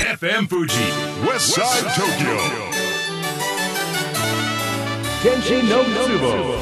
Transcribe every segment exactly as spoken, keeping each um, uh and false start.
エフエム Fuji West Side Tokyo Kenshin no Tsubo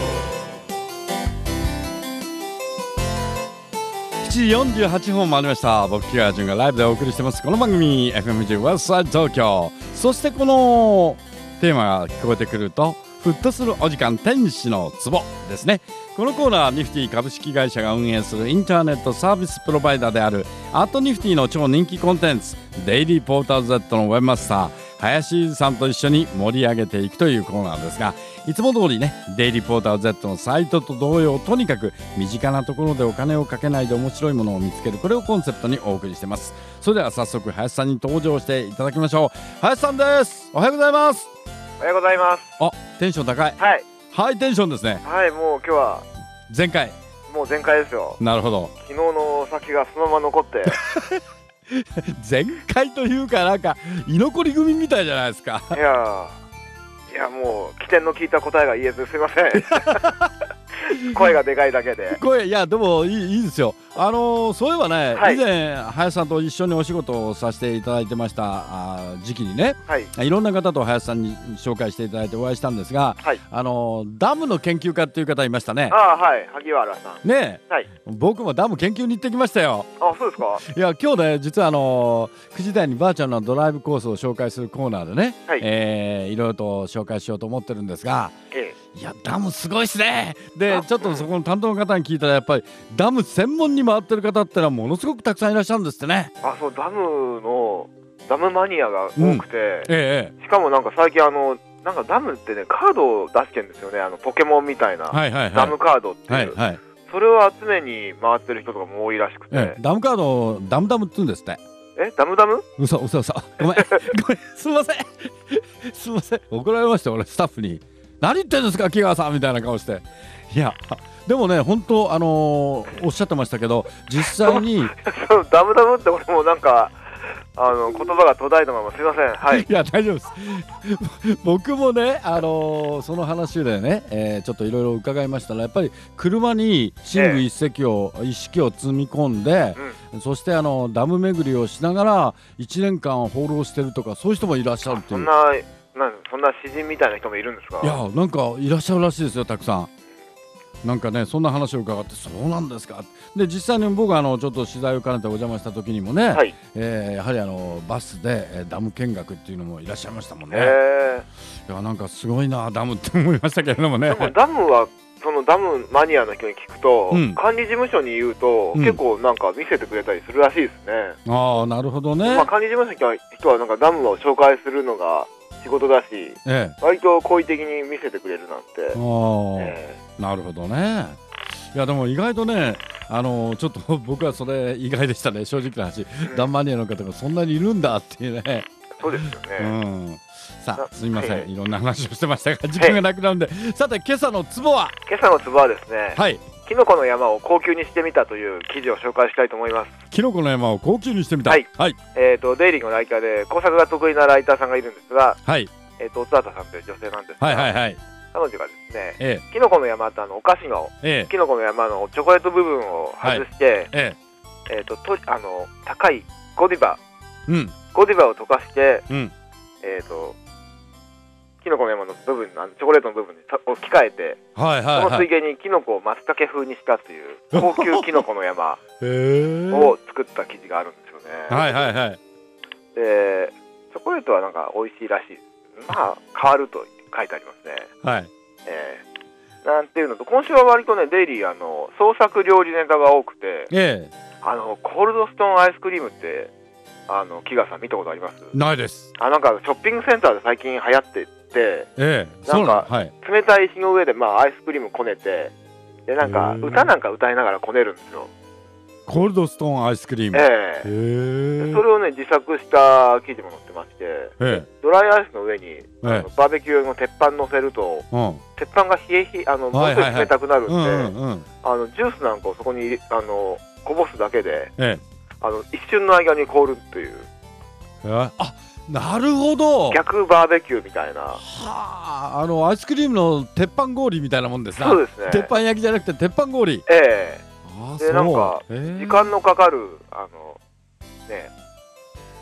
しちじよんじゅうはちふん回りました。僕木川淳がライブでお送りしてます。この番組 エフエム Fuji West Side Tokyo。そしてこのテーマが聞こえてくるとふっとするお時間、天使の壺ですね。このコーナーはニフティ株式会社が運営するインターネットサービスプロバイダーであるアートニフティの超人気コンテンツデイリーポータル Z のウェブマスター林井さんと一緒に盛り上げていくというコーナーですが、いつも通りねデイリーポータル Z のサイトと同様、とにかく身近なところでお金をかけないで面白いものを見つける、これをコンセプトにお送りしています。それでは早速林さんに登場していただきましょう。林さんです。おはようございます。 おはようございます。 あ、テンション高い。 はいハイテンションですね。 はい、もう今日は全開。 もう全開ですよ。なるほど。 昨日の先がそのまま残って全開というか、なんか居残り組みたいじゃないですか。 いやいやもう起点の効いた答えが言えずすいません声がでかいだけで。 声、いやでもいい、いいですよ。あのー、そういえばね、はい、以前林さんと一緒にお仕事をさせていただいてましたあ時期にね、はい、いろんな方と林さんに紹介していただいてお会いしたんですが、はい、あのー、ダムの研究家っていう方いましたね。 ああ、はい、萩原さんねえ、 はい、 僕もダム研究に行ってきましたよ。 あ、そうですか。 いや今日ね、実はあのー、くじ台にバーチャルなドライブコースを紹介するコーナーでね、はい、えー、いろいろと紹介しようと思ってるんですが、ええ、いやダムすごいっすね。でちょっとそこの担当の方に聞いたら、やっぱりダム専門に回ってる方ってのはものすごくたくさんいらっしゃるんですってね。 あ、そう、ダムのダムマニアが多くて、うん、 ええ、 しかもなんか最近あのなんかダムってねカードを出してるんですよね。あのポケモンみたいな、はいはいはい、ダムカードっていう、はいはい、それを集めに回ってる人とかも多いらしくて、ええ、ダムカードダムダムって言うんですって。 え、ダムダム？ 嘘嘘嘘ごめんごめんすみませんすみません、怒られました俺スタッフに。何言ってんですか木川さんみたいな顔して。いやでもね本当あのー、おっしゃってましたけど実際にダムダムって俺もなんかあの言葉が途絶えたまますいません。はい。 いや大丈夫です僕もね、あのー、その話でね、えー、ちょっといろいろ伺いましたら、やっぱり車に寝具一式を、えー、一式を積み込んで、うん、そしてあのダム巡りをしながらいちねんかん放浪してるとか、そういう人もいらっしゃるっていう。 そんななんそんな詩人みたいな人もいるんですか？ いやなんかいらっしゃるらしいですよ、たくさん。なんかねそんな話を伺って、そうなんですか。で実際に僕はあのちょっと取材を兼ねてお邪魔した時にもね、はい、えー、やはりあのバスでダム見学っていうのもいらっしゃいましたもんね。いやなんかすごいなダムって思いましたけれどもね。 でもダムはそのダムマニアの人に聞くと、うん、管理事務所に言うと、うん、結構なんか見せてくれたりするらしいですね。 ああなるほどね。 まあ、管理事務所の人はなんかダムを紹介するのが仕事だし、ええ、割と好意的に見せてくれるなんて。 あ、ええ、なるほどね。いやでも意外とね、あのー、ちょっと僕はそれ意外でしたね、正直な話、うん、ダムマニアの方がそんなにいるんだっていうね。 そうですよね、 うん、さあすみません、はい、いろんな話をしてましたが時間がなくなるんで、はい、さて今朝のツボは今朝のツボはですね、 はい、 キノコの山を高級にしてみたという記事を紹介したいと思います。 キノコの山を高級にしてみた、 はい、はい、えーとデイリーのライターで工作が得意なライターさんがいるんですが、はい、えーと乙畑さんという女性なんですが、はいはいはい、彼女がですね、ええ、キノコの山ってあのお菓子の、ええ、キノコの山のチョコレート部分を外して、はい、えええー、ととあの高いゴディバ、うん、ゴディバを溶かして、うん、えー、とキノコの山の部分の、あのチョコレートの部分に置き換えて、はいはいはい、その水源にキノコを松茸風にしたという高級キノコの山を作った記事があるんですよね。はいはいはい。でチョコレートはなんか美味しいらしいです。まあ変わると書いてありますね。はい、えー、なんていうのと、今週は割とねデイリーあの創作料理ネタが多くて、えー、あのコールドストーンアイスクリームってあの木川さん見たことあります？ ないです。 あ、なんかショッピングセンターで最近流行ってて、えー、なんかはい、冷たい石の上で、まあ、アイスクリームこねて、でなんか歌なんか歌いながらこねるんですよ。 コールドストーンアイスクリーム、えー、それをね自作した記事も載ってまして、えー、ドライアイスの上に、えー、あのバーベキュー用の鉄板乗せると、うん、鉄板が冷え冷えあのもうちょい冷たくなるんで、あのジュースなんかをそこにあのこぼすだけで、えー、あの一瞬の間に凍るっていう、 えー、あ、なるほど、 逆バーベキューみたいな。はあ、あのアイスクリームの鉄板氷みたいなもんですね。 そうですね、 鉄板焼きじゃなくて鉄板氷。 ええー、でなんか時間のかかるあのねあ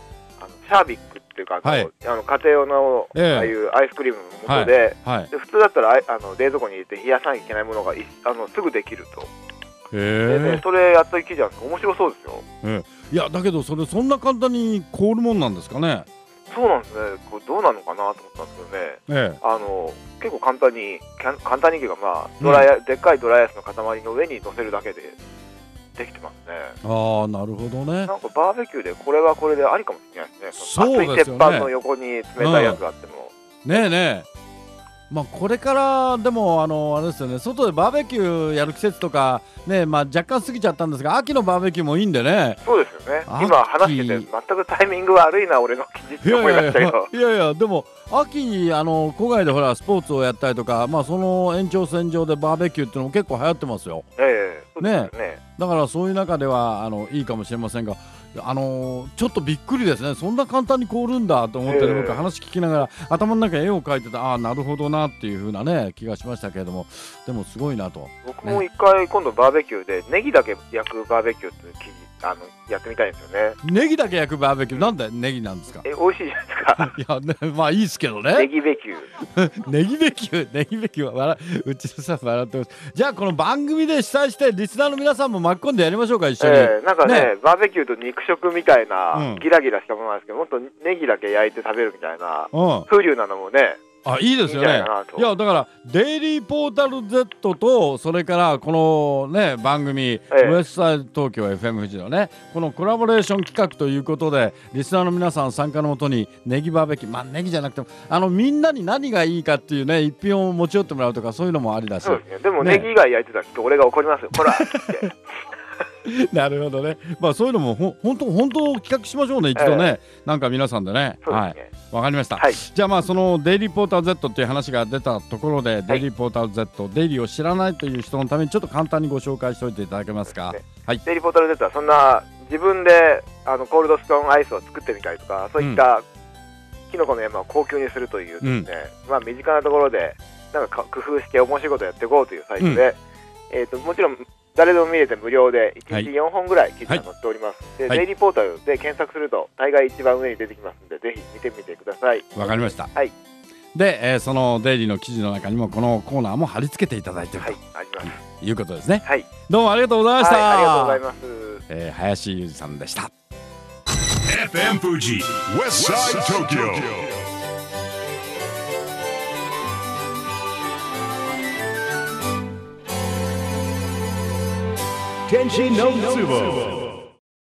のシャービックっていうか、あの、はい、あの家庭用の、えー、ああいうアイスクリームの素で、はいはい、で普通だったらあの冷蔵庫に入れて冷やさなきゃいけないものがいあのすぐできると。 へでね、それやった記事なんですけど面白そうですよ。 えー、いやだけどそれそんな簡単に凍るもんなんですかね。 そうなんですね。これどうなのかなと思ったんですけどね、ええ、あの結構簡単に簡単にというか、まあドライ、うん、でっかいドライアイスの塊の上に乗せるだけでできてますね。 ああ、なるほどね。 なんかバーベキューでこれはこれでありかもしれないですね。 そうですよね。 熱い鉄板の横に冷たいやつがあっても、 うん、ねえねえ、まあこれからでもあのあれですよね、外でバーベキューやる季節とかね、まあ若干過ぎちゃったんですが、秋のバーベキューもいいんでね。 そうですよね。今話してて全くタイミング悪いな俺の記事って思いましたけど。 いやいやいや、でも秋にあの郊外でほらスポーツをやったりとか、まあその延長線上でバーベキューっていうのも結構流行ってますよ。 ええ、そうですよね。 ね、だからそういう中ではあのいいかもしれませんが、あのー、ちょっとびっくりですね。そんな簡単に凍るんだと思って、ね、僕話聞きながら頭の中に絵を描いてた、ああなるほどなっていう風なね気がしましたけれども、でもすごいなと。 僕も一回、ね、今度バーベキューでネギだけ焼くバーベキューっていう記事あのやってみたいんですよね。 ネギだけ焼くバーベキュー、なんでネギなんですか。 え、美味しいじゃないですか。 いや、ね、まあいいですけどね。 ネギベキューネギベキューネギベキューは笑うちのスタッフ笑ってます。じゃあこの番組で主催してリスナーの皆さんも巻き込んでやりましょうか、一緒に。 えー、なんか ね, ねバーベキューと肉食みたいな、うん、ギラギラしたものなんですけど、もっとネギだけ焼いて食べるみたいな、うん、風流なのもね、 あ、いいですよね。いやだからデイリーポータル Z とそれからこのね番組、ええ、ウエストサイド東京 エフエム 富士のねこのコラボレーション企画ということでリスナーの皆さん参加のもとにネギバーベキュー、まあネギじゃなくてもあのみんなに何がいいかっていうね一品を持ち寄ってもらうとかそういうのもありだし。 そうですね。でもネギ以外焼いてたらきっと俺が怒りますよ。ほらってなるほどね。まあそういうのもほ本当本当企画しましょうね一度ね、ええ、なんか皆さんでね。 そうですね。はい、 わかりました、はい、じゃあまあそのデイリーポータル Z っていう話が出たところで、はい、デイリーポータル Z デイリーを知らないという人のためにちょっと簡単にご紹介しておいていただけますか。 ね、はい、デイリーポータル Z はそんな自分であのコールドストーンアイスを作ってみたりとかそういった、うん、キノコの山を高級にするというですね、うん、まあ身近なところでなんか工夫して面白いことをやっていこうというサイトで、うん、えーともちろん誰でも見れて無料でいちにちよんほんぐらい記事が載っております、はい、で、はい、デイリーポータルで検索すると大概一番上に出てきますのでぜひ見てみてください。 わかりました、 はい、 で、えー、そのデイリーの記事の中にもこのコーナーも貼り付けていただいていると、 はい、あります、 うん、いうことですね、 はい、 どうもありがとうございました、 はい、ありがとうございます、 えー、林裕二さんでした。 エフエム 富士 West Side Tokyo Tenshi no Tsubo